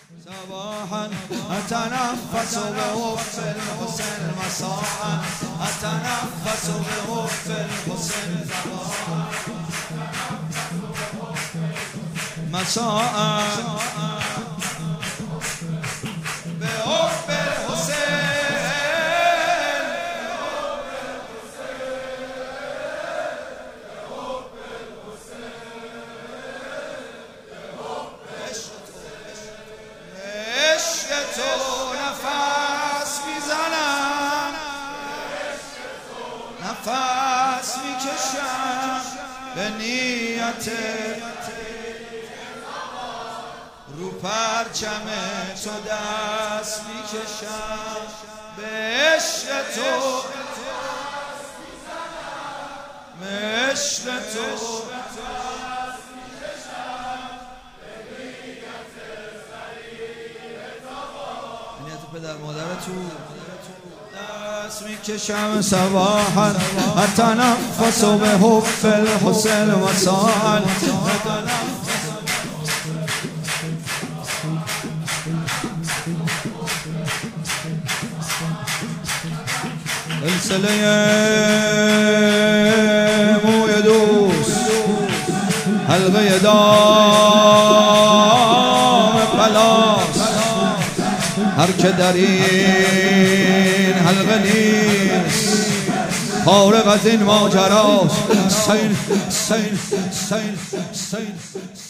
صباحا أتنفس بوف الحسن مساء أتنفس بوف الحسن مساء بوف الحسن تو نفس میزنم نفس میکشم به نیت رو پرچم تو دست میکشم به عشق تو عشق تو پدر مادرتون دست میکشم صباحا اتنفس به حب الحسن مساء سلسله موی دوست حلقه دام پلاس هر که در این حلقه نیست فارغ از این ماجراست. سین سین سین سین